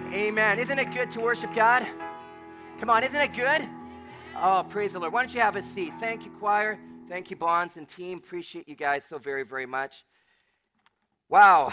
Amen. Isn't it good to worship God? Come on, isn't it good? Oh, praise the Lord. Why don't you have a seat? Thank you, choir. Thank you, Bonds and team. Appreciate you guys so very, very much. Wow.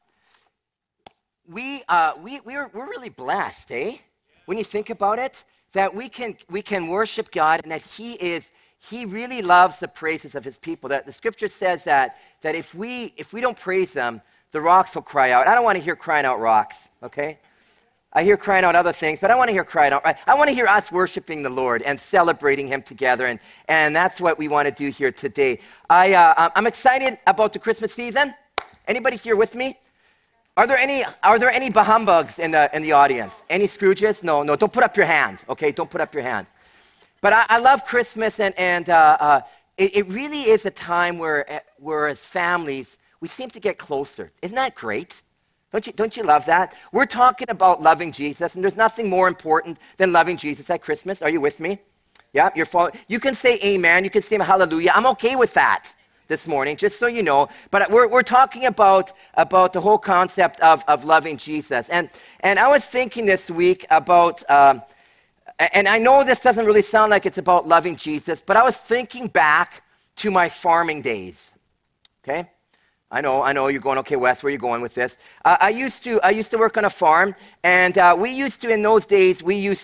We're really blessed, eh? When you think about it, that we can worship God and that He really loves the praises of His people. That the Scripture says that if we don't praise them, the rocks will cry out. I don't want to hear crying out rocks, okay? I hear crying out other things, but I want to hear crying out. I want to hear us worshiping the Lord and celebrating Him together, and that's what we want to do here today. I'm excited about the Christmas season. Anybody here with me? Are there any bahumbugs in the audience? Any Scrooges? No, don't put up your hand, okay? Don't put up your hand. But I love Christmas, and it really is a time where as families, we seem to get closer. Isn't that great? Don't you love that? We're talking about loving Jesus, and there's nothing more important than loving Jesus at Christmas. Are you with me? Yeah, you're following. You can say amen. You can say hallelujah. I'm okay with that this morning, just so you know. But we're talking about the whole concept of loving Jesus. And I was thinking this week about, and I know this doesn't really sound like it's about loving Jesus, but I was thinking back to my farming days, okay? I know, you're going, okay, Wes, where are you going with this? I used to work on a farm, and in those days, I used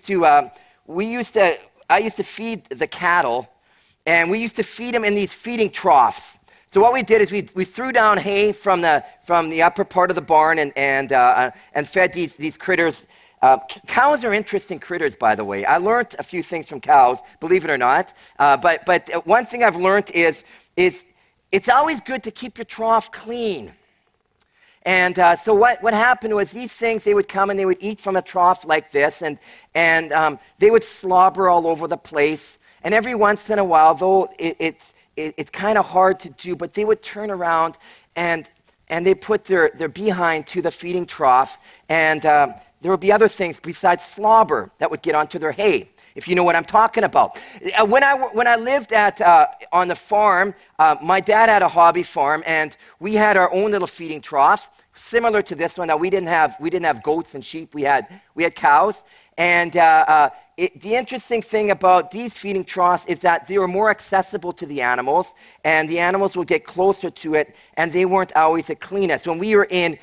to feed the cattle, and we used to feed them in these feeding troughs. So what we did is we threw down hay from the upper part of the barn and fed these critters. Cows are interesting critters, by the way. I learned a few things from cows, believe it or not. But one thing I've learned is it's always good to keep your trough clean. And so what happened was these things, they would come and they would eat from a trough like this, and they would slobber all over the place. And every once in a while, though it's kind of hard to do, but they would turn around and they put their behind to the feeding trough, and there would be other things besides slobber that would get onto their hay, if you know what I'm talking about. When I lived on the farm, my dad had a hobby farm, and we had our own little feeding trough, similar to this one. Now we didn't have goats and sheep. We had cows, and the interesting thing about these feeding troughs is that they were more accessible to the animals, and the animals would get closer to it, and they weren't always the cleanest. When we were in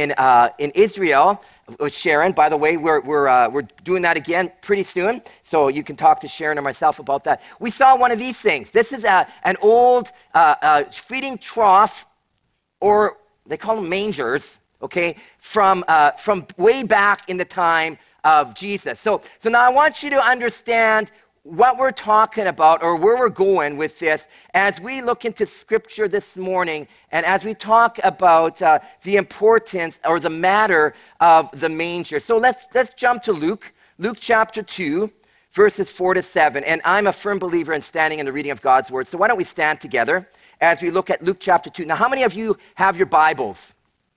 Israel with Sharon, by the way, we're doing that again pretty soon, so you can talk to Sharon or myself about that. We saw one of these things. This is an old feeding trough, or they call them mangers, okay, from way back in the time of Jesus. So now I want you to understand what we're talking about, or where we're going with this as we look into Scripture this morning, and as we talk about the importance or the matter of the manger. So let's jump to Luke chapter 2, verses 4-7. And I'm a firm believer in standing in the reading of God's Word. So why don't we stand together as we look at Luke chapter 2. Now, how many of you have your Bibles?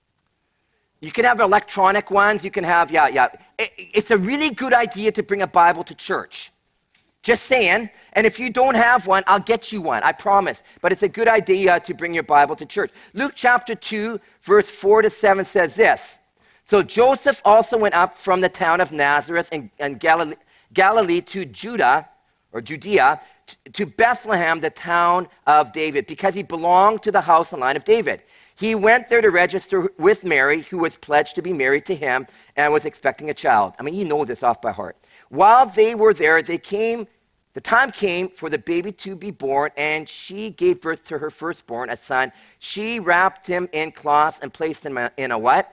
You can have electronic ones. You can have, It's a really good idea to bring a Bible to church. Just saying. And if you don't have one, I'll get you one, I promise. But it's a good idea to bring your Bible to church. Luke chapter 2, verse 4-7 says this. So Joseph also went up from the town of Nazareth in Galilee to Judea, to Bethlehem, the town of David, because he belonged to the house and line of David. He went there to register with Mary, who was pledged to be married to him and was expecting a child. I mean, you know this off by heart. While they were there, the time came for the baby to be born, and she gave birth to her firstborn, a son. She wrapped him in cloths and placed him in a what?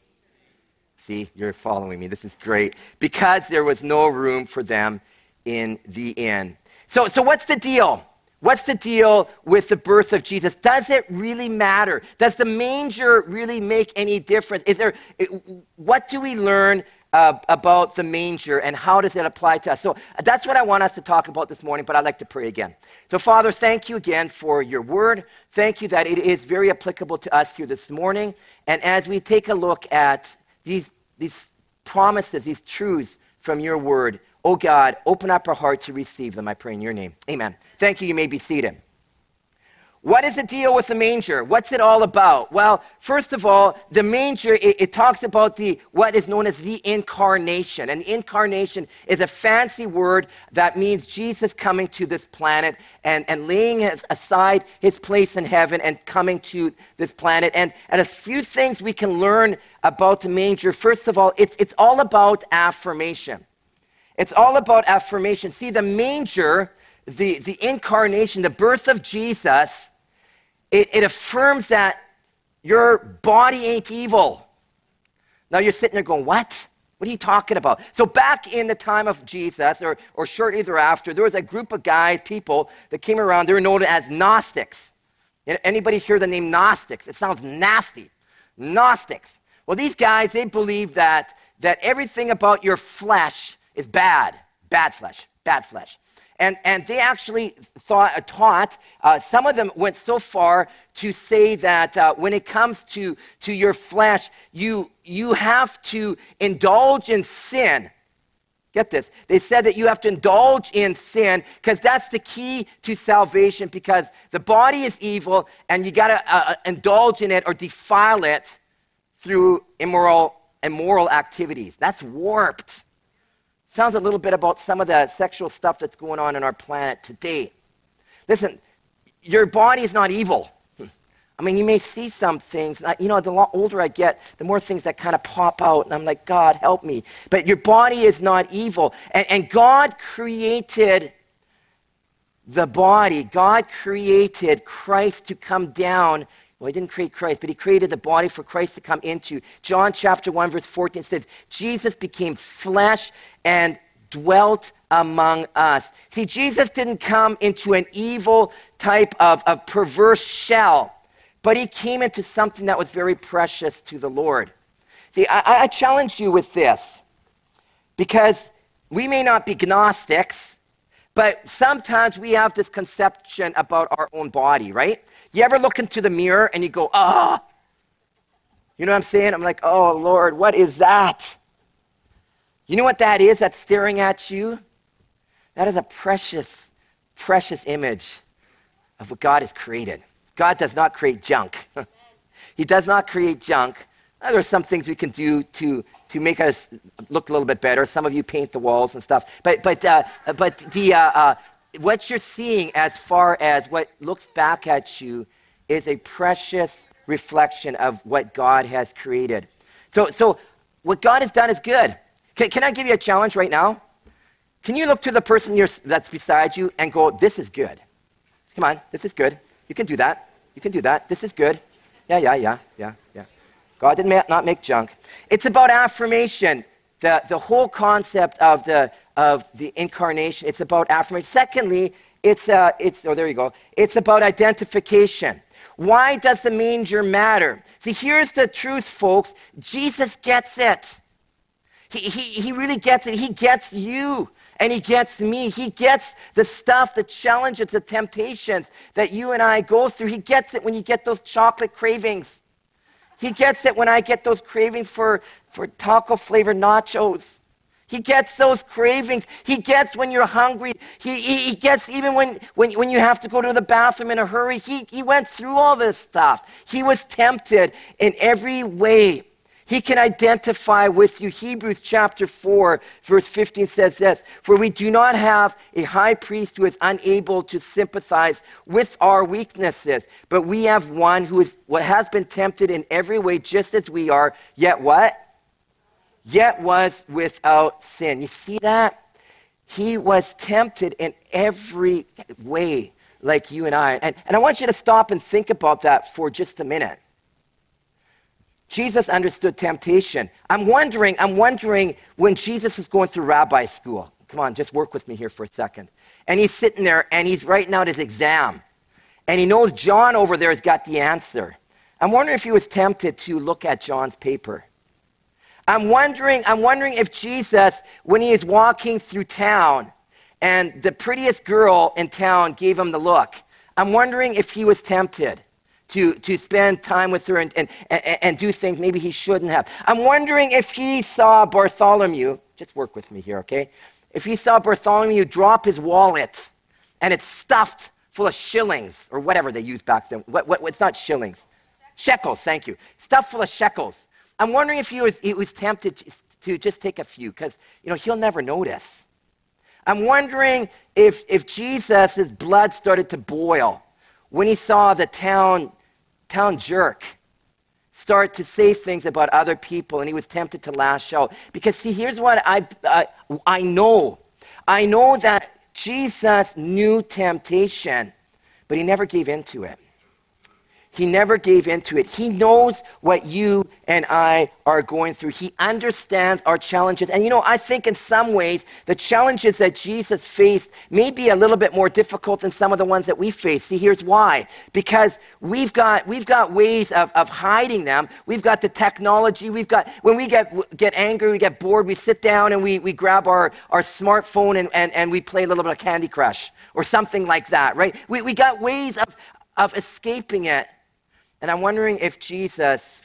See, you're following me. This is great. Because there was no room for them in the inn. So what's the deal? What's the deal with the birth of Jesus? Does it really matter? Does the manger really make any difference? What do we learn about the manger, and how does it apply to us? So that's what I want us to talk about this morning, but I'd like to pray again. So Father, thank you again for your word. Thank you that it is very applicable to us here this morning. And as we take a look at these promises, these truths from your word, oh God, open up our heart to receive them, I pray in your name. Amen. Thank you. You may be seated. What is the deal with the manger? What's it all about? Well, first of all, the manger, it talks about what is known as the incarnation. And the incarnation is a fancy word that means Jesus coming to this planet and laying aside his place in heaven and coming to this planet. And a few things we can learn about the manger. First of all, it's all about affirmation. It's all about affirmation. See, the manger, the incarnation, the birth of Jesus, it affirms that your body ain't evil. Now you're sitting there going, what? What are you talking about? So back in the time of Jesus, or shortly thereafter, there was a group of people that came around. They were known as Gnostics. Anybody hear the name Gnostics? It sounds nasty. Gnostics. Well, these guys, they believe that everything about your flesh is bad. Bad flesh. Bad flesh. And they actually taught, some of them went so far to say that when it comes to your flesh, you have to indulge in sin. Get this. They said that you have to indulge in sin because that's the key to salvation, because the body is evil and you got to indulge in it or defile it through immoral activities. That's warped. Sounds a little bit about some of the sexual stuff that's going on in our planet today. Listen, your body is not evil. I mean, you may see some things. The older I get, the more things that kind of pop out, and I'm like, God, help me. But your body is not evil. And God created the body. God created Christ to come down. Well, he didn't create Christ, but he created the body for Christ to come into. John chapter 1, verse 14 says, Jesus became flesh and dwelt among us. See, Jesus didn't come into an evil type of perverse shell, but he came into something that was very precious to the Lord. See, I challenge you with this, because we may not be Gnostics, but sometimes we have this conception about our own body, right? You ever look into the mirror and you go, you know what I'm saying? I'm like, oh, Lord, what is that? You know what that is that's staring at you? That is a precious, precious image of what God has created. God does not create junk. He does not create junk. There are some things we can do to make us look a little bit better. Some of you paint the walls and stuff. But what you're seeing as far as what looks back at you is a precious reflection of what God has created. So what God has done is good. Can I give you a challenge right now? Can you look to the person that's beside you and go, this is good? Come on, this is good. You can do that. You can do that. This is good. Yeah. God did not make junk. It's about affirmation. The whole concept of the incarnation, it's about affirmation. Secondly, it's about identification. Why does the manger matter? See, here's the truth, folks. Jesus gets it. He really gets it. He gets you and he gets me. He gets the stuff, the challenges, the temptations that you and I go through. He gets it when you get those chocolate cravings. He gets it when I get those cravings for taco-flavored nachos. He gets those cravings. He gets when you're hungry. He gets even when you have to go to the bathroom in a hurry. He went through all this stuff. He was tempted in every way. He can identify with you. Hebrews chapter 4, verse 15 says this, "For we do not have a high priest who is unable to sympathize with our weaknesses, but we have one who has been tempted in every way just as we are, yet what? Yet was without sin." You see that? He was tempted in every way like you and I. And I want you to stop and think about that for just a minute. Jesus understood temptation. I'm wondering when Jesus was going through rabbi school. Come on, just work with me here for a second. And he's sitting there and he's writing out his exam. And he knows John over there has got the answer. I'm wondering if he was tempted to look at John's paper. I'm wondering if Jesus, when he is walking through town and the prettiest girl in town gave him the look, I'm wondering if he was tempted to spend time with her and do things maybe he shouldn't have. I'm wondering if he saw Bartholomew, just work with me here, okay? If he saw Bartholomew drop his wallet and it's stuffed full of shillings, or whatever they used back then. It's not shillings. Shekels, thank you. Stuff full of shekels. I'm wondering if he was tempted to just take a few, because, he'll never notice. I'm wondering if Jesus' blood started to boil when he saw the town jerk start to say things about other people, and he was tempted to lash out. Because, see, here's what I know. I know that Jesus knew temptation, but he never gave in to it. He never gave into it. He knows what you and I are going through. He understands our challenges. And I think in some ways, the challenges that Jesus faced may be a little bit more difficult than some of the ones that we face. See, here's why. Because we've got ways of hiding them. We've got the technology. When we get angry, we get bored, we sit down and we grab our smartphone and we play a little bit of Candy Crush or something like that, right? We got ways of escaping it. And I'm wondering if Jesus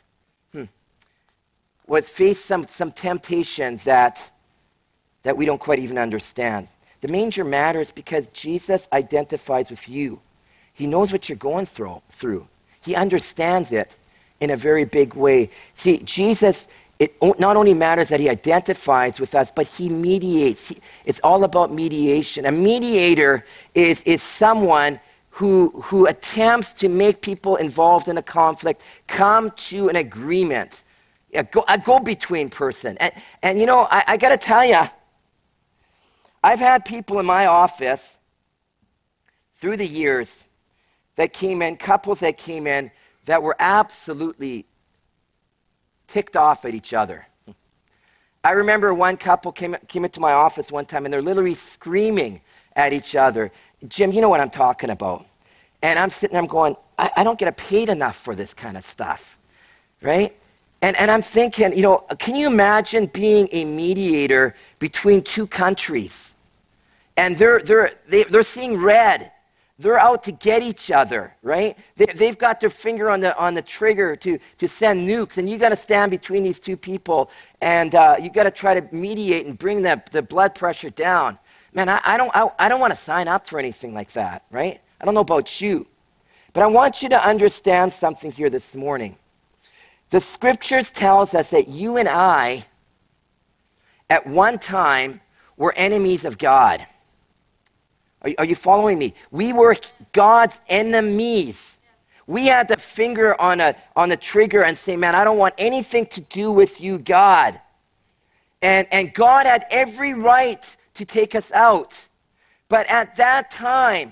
was faced some temptations that we don't quite even understand. The manger matters because Jesus identifies with you. He knows what you're going through. He understands it in a very big way. See, Jesus, it not only matters that he identifies with us, but he mediates. It's all about mediation. A mediator is someone who attempts to make people involved in a conflict come to an agreement, a go-between person. And I got to tell you, I've had people in my office through the years that came in, couples that came in, that were absolutely ticked off at each other. I remember one couple came into my office one time, and they're literally screaming at each other. Jim, you know what I'm talking about. And I'm sitting there, I'm going, I don't get paid enough for this kind of stuff, right? And I'm thinking, can you imagine being a mediator between two countries? And they're seeing red. They're out to get each other, right? They've got their finger on the trigger to send nukes, and you got to stand between these two people, and you got to try to mediate and bring the blood pressure down. Man, I don't want to sign up for anything like that, right? I don't know about you, but I want you to understand something here this morning. The scriptures tells us that you and I, at one time, were enemies of God. Are you following me? We were God's enemies. We had the finger on the trigger and say, man, I don't want anything to do with you, God. And God had every right to take us out. But at that time,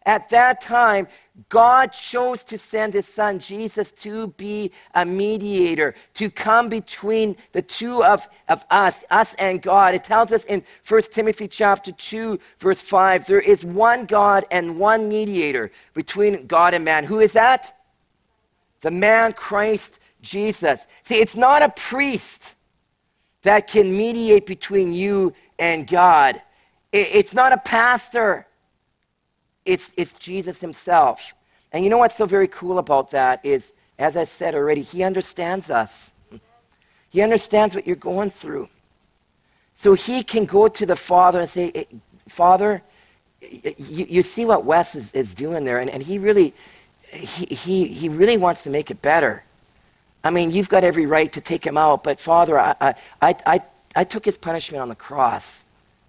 God chose to send his son Jesus to be a mediator, to come between the two of us and God. It tells us in 1 Timothy chapter 2, verse 5, there is one God and one mediator between God and man. Who is that? The man Christ Jesus. See, it's not a priest that can mediate between you and God. It's not a pastor. It's Jesus himself. And you know what's so very cool about that is, as I said already, he understands us. He understands what you're going through. So he can go to the Father and say, Father, you see what Wes is doing there, and he really wants to make it better. I mean, you've got every right to take him out, but Father, I took his punishment on the cross.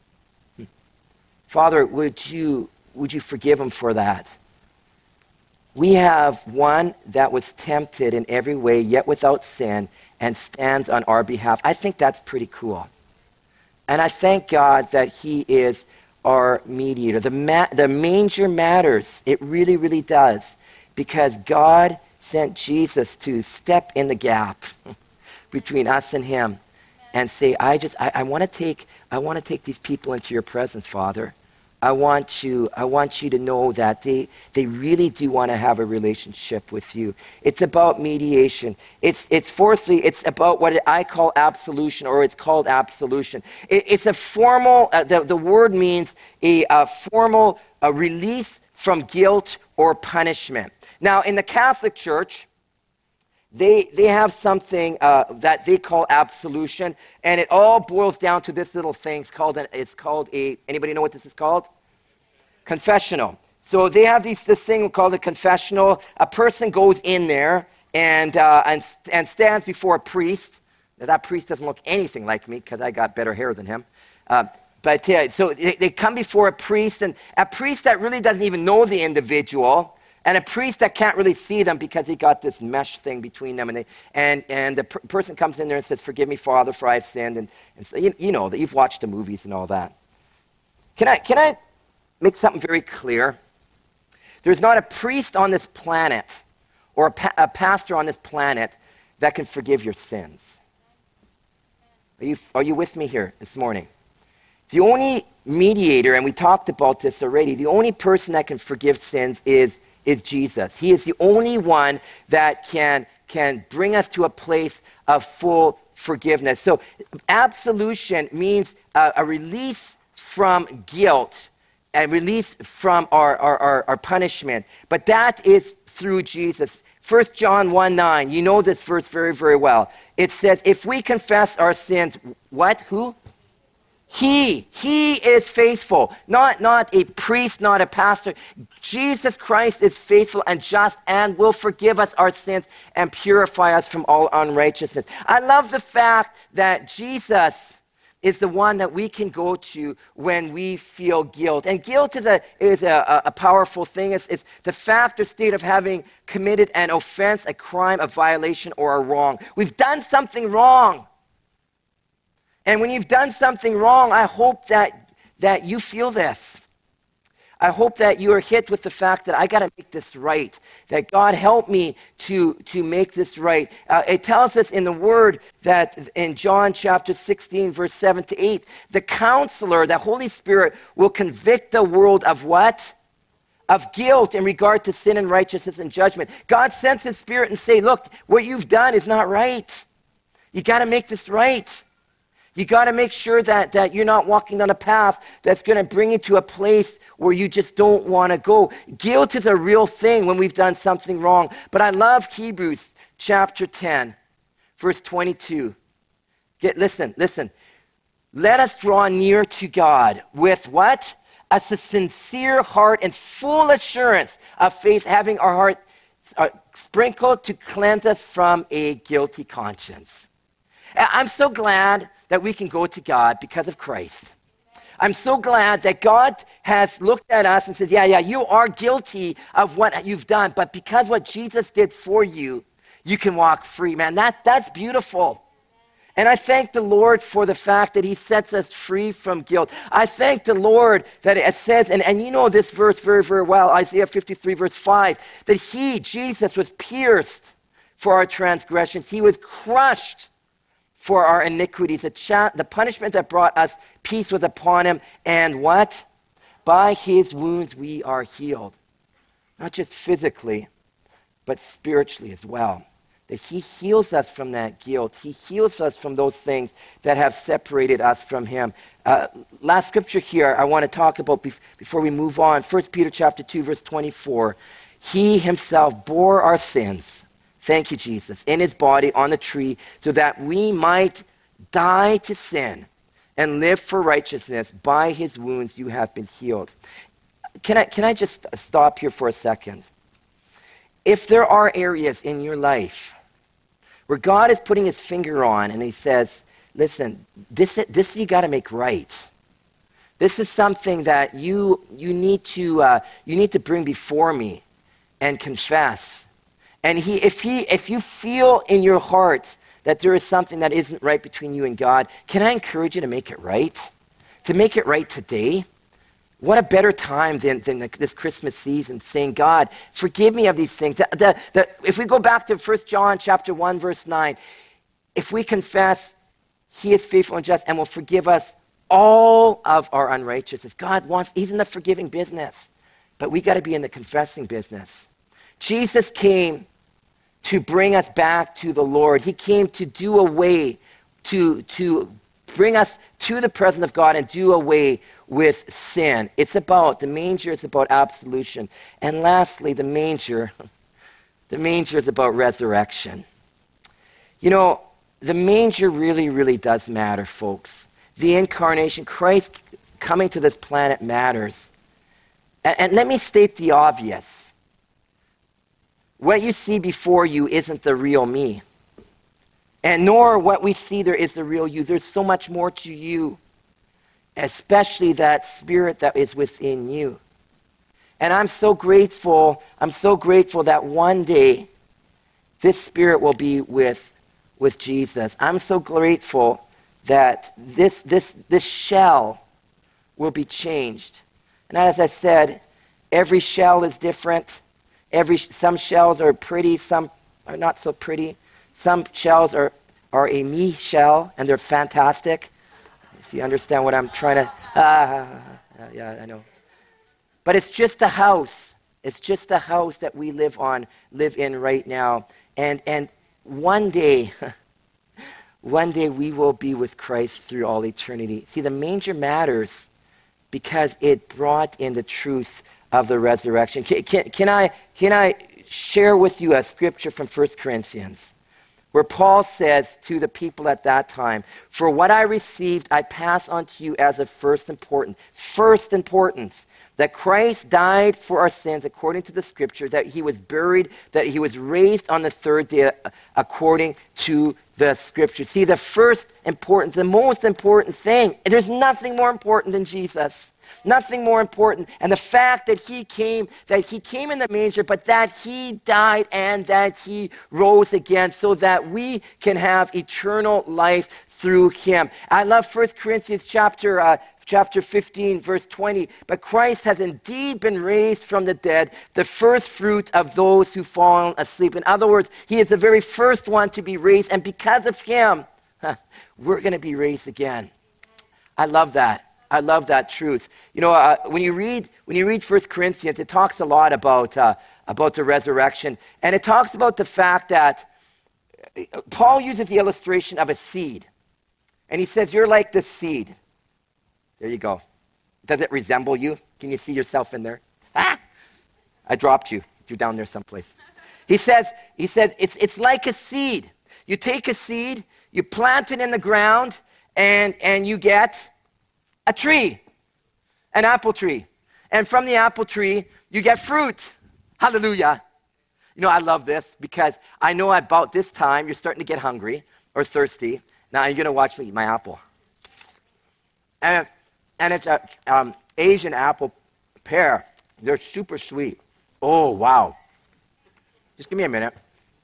Father, would you forgive him for that? We have one that was tempted in every way, yet without sin, and stands on our behalf. I think that's pretty cool. And I thank God that he is our mediator. The manger matters. It really, really does. Because God sent Jesus to step in the gap between us and him and say, I want to take these people into your presence, Father. I want you to know that they really do want to have a relationship with you. It's about mediation. Fourthly, it's about what I call absolution, or it's called absolution. It's a formal, the word means a formal release from guilt or punishment. Now, in the Catholic Church, they have something that they call absolution, and it all boils down to this little thing. It's called anybody know what this is called? Confessional. So they have this thing called a confessional. A person goes in there and stands before a priest. Now, that priest doesn't look anything like me because I got better hair than him. So they come before a priest, and a priest that really doesn't even know the individual, and a priest that can't really see them because he got this mesh thing between them. And the person comes in there and says, "Forgive me, Father, for I've sinned." And so, you know that you've watched the movies and all that. Can I make something very clear? There's not a priest on this planet or a pastor on this planet that can forgive your sins. Are you with me here this morning? The only mediator, and we talked about this already, the only person that can forgive sins is Jesus. He is the only one that can bring us to a place of full forgiveness. So absolution means a release from guilt, a release from our punishment. But that is through Jesus. 1 John 1:9, you know this verse very, very well. It says, if we confess our sins, what? Who? He is faithful, not a priest, not a pastor. Jesus Christ is faithful and just and will forgive us our sins and purify us from all unrighteousness. I love the fact that Jesus is the one that we can go to when we feel guilt. And guilt is a powerful thing. It's the fact or state of having committed an offense, a crime, a violation, or a wrong. We've done something wrong. And when you've done something wrong, I hope that you feel this. I hope that you are hit with the fact that I got to make this right, that God help me to make this right. It tells us in the Word that in John chapter 16, verse 7 to 8, the Counselor, the Holy Spirit, will convict the world of what? Of guilt in regard to sin and righteousness and judgment. God sends His Spirit and say, look, what you've done is not right. You got to make this right. You got to make sure that you're not walking down a path that's going to bring you to a place where you just don't want to go. Guilt is a real thing when we've done something wrong. But I love Hebrews chapter 10, verse 22. Listen. Let us draw near to God with what? A sincere heart and full assurance of faith, having our heart sprinkled to cleanse us from a guilty conscience. I'm so glad that we can go to God because of Christ. I'm so glad that God has looked at us and says, yeah, you are guilty of what you've done, but because what Jesus did for you, you can walk free. Man, that's beautiful. And I thank the Lord for the fact that He sets us free from guilt. I thank the Lord that it says, and you know this verse very, very well, Isaiah 53, verse 5, that He, Jesus, was pierced for our transgressions. He was crushed for our iniquities. The punishment that brought us peace was upon Him. And what? By His wounds we are healed. Not just physically, but spiritually as well. That He heals us from that guilt. He heals us from those things that have separated us from Him. Last scripture here I want to talk about before we move on. 1 Peter chapter 2, verse 24. He Himself bore our sins. Thank you, Jesus, in His body on the tree, so that we might die to sin and live for righteousness. By His wounds you have been healed. Can I just stop here for a second? If there are areas in your life where God is putting His finger on and He says, listen, this you got to make right. This is something that you need to bring before me and confess. And if you feel in your heart that there is something that isn't right between you and God, can I encourage you to make it right? To make it right today? What a better time than this Christmas season, saying, God, forgive me of these things. If we go back to 1 John chapter 1, verse 9, if we confess, He is faithful and just and will forgive us all of our unrighteousness. God He's in the forgiving business, but we got to be in the confessing business. Jesus came to bring us back to the Lord. He came to do away, to bring us to the presence of God and do away with sin. The manger is about absolution. And lastly, the manger is about resurrection. You know, the manger really, really does matter, folks. The incarnation, Christ coming to this planet matters. And let me state the obvious. What you see before you isn't the real me. And nor what we see there is the real you. There's so much more to you, especially that spirit that is within you. And I'm so grateful that one day this spirit will be with Jesus. I'm so grateful that this shell will be changed. And as I said, every shell is different. Some shells are pretty, some are not so pretty. Some shells are a me shell, and they're fantastic. If you understand what I'm trying to... yeah, I know. But it's just a house. It's just a house that we live in right now. And one day, one day we will be with Christ through all eternity. See, the manger matters because it brought in the truth of the resurrection. Can I share with you a scripture from 1 Corinthians where Paul says to the people at that time, "For what I received, I pass on to you as of first importance, that Christ died for our sins according to the scripture, that he was buried, that he was raised on the third day according to the scripture." See, the most important thing, there's nothing more important than Jesus. Nothing more important. And the fact that he came in the manger, but that he died and that he rose again so that we can have eternal life through him. I love 1 Corinthians chapter 15, verse 20. "But Christ has indeed been raised from the dead, the first fruit of those who fall asleep." In other words, he is the very first one to be raised, and because of him, we're going to be raised again. I love that. I love that truth. You know, when you read 1 Corinthians, it talks a lot about the resurrection, and it talks about the fact that Paul uses the illustration of a seed, and he says, "You're like this seed." There you go. Does it resemble you? Can you see yourself in there? I dropped you. You're down there someplace. He says it's like a seed. You take a seed, you plant it in the ground, and you get a tree, an apple tree. And from the apple tree, you get fruit. Hallelujah. You know, I love this because I know about this time you're starting to get hungry or thirsty. Now you're going to watch me eat my apple. And it's an Asian apple pear. They're super sweet. Oh, wow. Just give me a minute.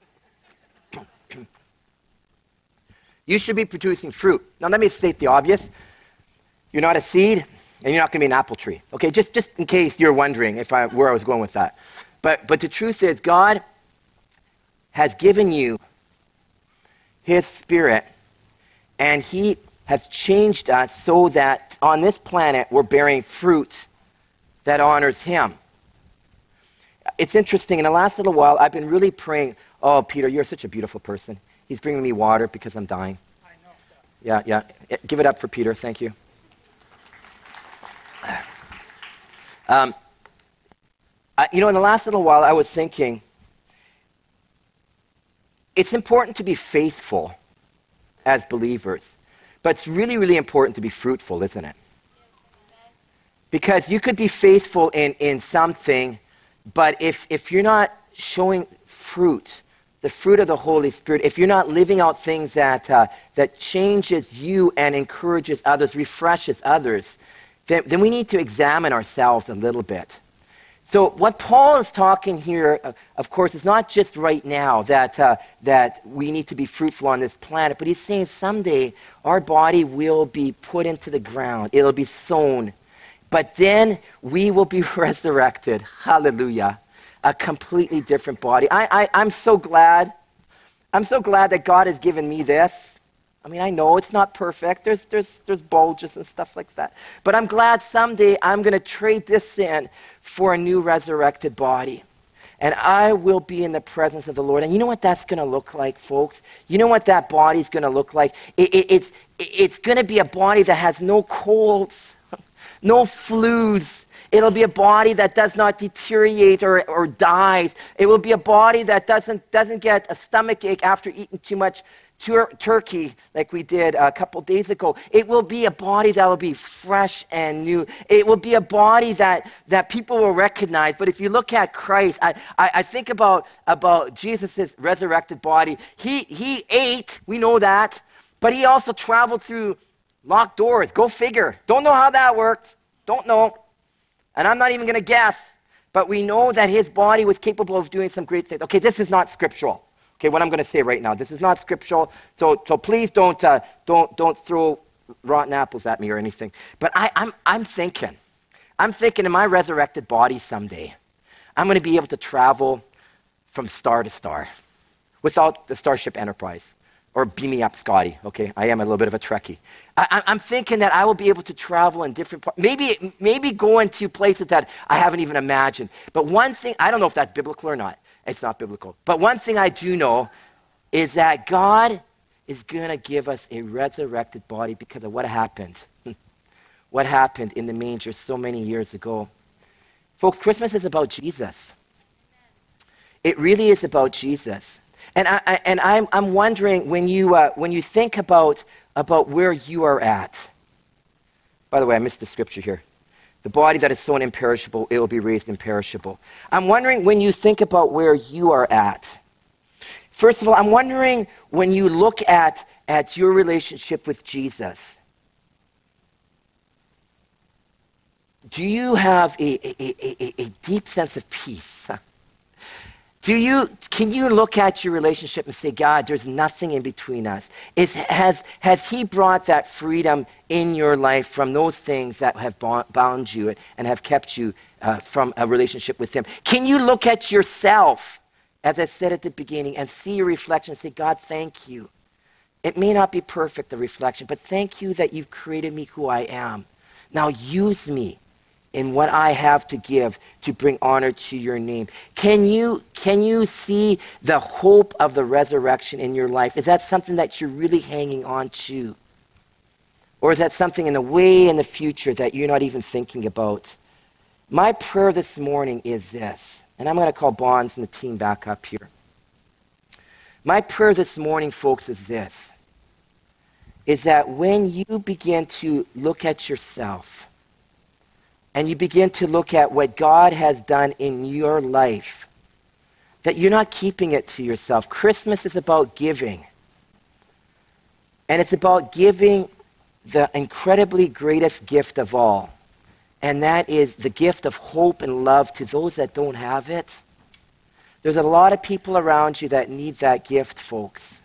You should be producing fruit. Now let me state the obvious. You're not a seed, and you're not going to be an apple tree. Okay, just in case you're wondering where I was going with that. But the truth is, God has given you his spirit, and he has changed us so that on this planet we're bearing fruit that honors him. It's interesting, in the last little while, I've been really praying. Oh, Peter, you're such a beautiful person. He's bringing me water because I'm dying. I know. Yeah. Give it up for Peter. Thank you. You know, in the last little while, I was thinking, it's important to be faithful as believers, but it's really, really important to be fruitful, isn't it? Because you could be faithful in something, but if you're not showing fruit, the fruit of the Holy Spirit, if you're not living out things that changes you and encourages others, refreshes others, then we need to examine ourselves a little bit. So what Paul is talking here, of course, is not just right now that we need to be fruitful on this planet, but he's saying someday our body will be put into the ground. It'll be sown. But then we will be resurrected. Hallelujah. A completely different body. I'm so glad. I'm so glad that God has given me this. I mean, I know it's not perfect. There's bulges and stuff like that. But I'm glad someday I'm going to trade this in for a new resurrected body. And I will be in the presence of the Lord. And you know what that's going to look like, folks? You know what that body's going to look like? It's going to be a body that has no colds, no flus. It'll be a body that does not deteriorate or dies. It will be a body that doesn't get a stomach ache after eating too much turkey like we did a couple days ago. It will be a body that will be fresh and new. It will be a body that people will recognize. But if you look at Christ, I think about Jesus' resurrected body. He ate, we know that, but he also traveled through locked doors. Go figure. Don't know how that worked. Don't know. And I'm not even going to guess. But we know that his body was capable of doing some great things. Okay, this is not scriptural. Okay, what I'm going to say right now, this is not scriptural. So please don't throw rotten apples at me or anything. But I'm thinking in my resurrected body someday, I'm going to be able to travel from star to star without the Starship Enterprise. Or beam me up, Scotty. Okay, I am a little bit of a Trekkie. I'm thinking that I will be able to travel in different parts, maybe go into places that I haven't even imagined. But one thing, I don't know if that's biblical or not. It's not biblical. But one thing I do know is that God is going to give us a resurrected body because of what happened. What happened in the manger so many years ago. Folks, Christmas is about Jesus. It really is about Jesus. And I'm wondering when you think about where you are at. By the way, I missed the scripture here. The body that is sown imperishable, it will be raised imperishable. I'm wondering when you think about where you are at. First of all, I'm wondering when you look at your relationship with Jesus. Do you have a deep sense of peace? Can you look at your relationship and say, God, there's nothing in between us? Has he brought that freedom in your life from those things that have bound you and have kept you from a relationship with him? Can you look at yourself, as I said at the beginning, and see your reflection and say, God, thank you. It may not be perfect, the reflection, but thank you that you've created me who I am. Now use me in what I have to give to bring honor to your name. Can you see the hope of the resurrection in your life? Is that something that you're really hanging on to? Or is that something in the way in the future that you're not even thinking about? My prayer this morning is this, and I'm going to call Bonds and the team back up here. My prayer this morning, folks, is this, is that when you begin to look at yourself, and you begin to look at what God has done in your life, that you're not keeping it to yourself. Christmas is about giving. And it's about giving the incredibly greatest gift of all. And that is the gift of hope and love to those that don't have it. There's a lot of people around you that need that gift, folks.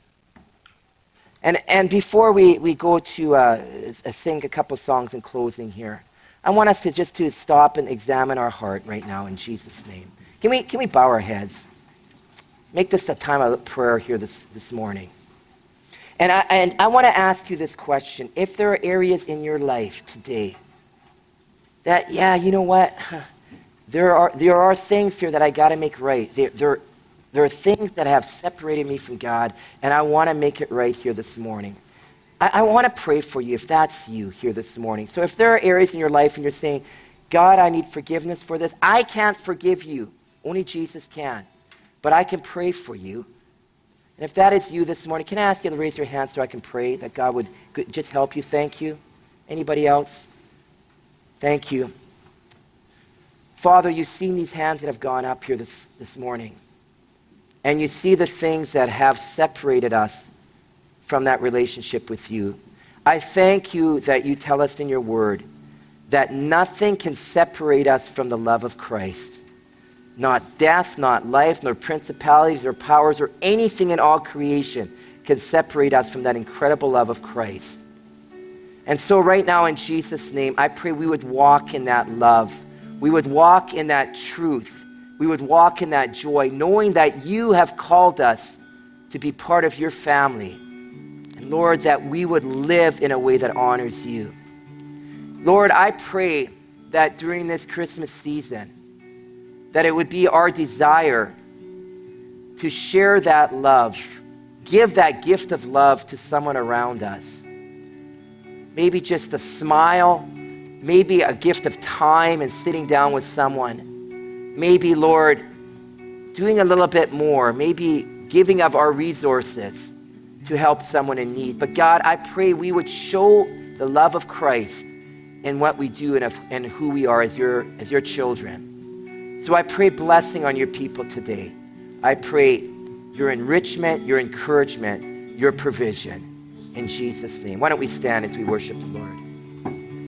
And before we go to sing a couple songs in closing here, I want us to stop and examine our heart right now in Jesus' name. Can we bow our heads? Make this a time of prayer here this morning. And I want to ask you this question. If there are areas in your life today that, yeah, you know what? There are things here that I got to make right. There are things that have separated me from God, and I want to make it right here this morning. I want to pray for you if that's you here this morning. So if there are areas in your life and you're saying, God, I need forgiveness for this. I can't forgive you. Only Jesus can. But I can pray for you. And if that is you this morning, can I ask you to raise your hand so I can pray that God would just help you? Thank you. Anybody else? Thank you. Father, you've seen these hands that have gone up here this morning. And you see the things that have separated us from that relationship with you. I thank you that you tell us in your word that nothing can separate us from the love of Christ. Not death, not life, nor principalities or powers or anything in all creation can separate us from that incredible love of Christ. And so right now in Jesus' name, I pray we would walk in that love. We would walk in that truth. We would walk in that joy, knowing that you have called us to be part of your family. Lord, that we would live in a way that honors you. Lord, I pray that during this Christmas season, that it would be our desire to share that love, give that gift of love to someone around us. Maybe just a smile, maybe a gift of time and sitting down with someone. Maybe, Lord, doing a little bit more, maybe giving of our resources. to help someone in need. But God, I pray we would show the love of Christ in what we do and who we are as your children. So I pray blessing on your people today. I pray your enrichment, your encouragement, your provision. In Jesus' name. Why don't we stand as we worship the Lord?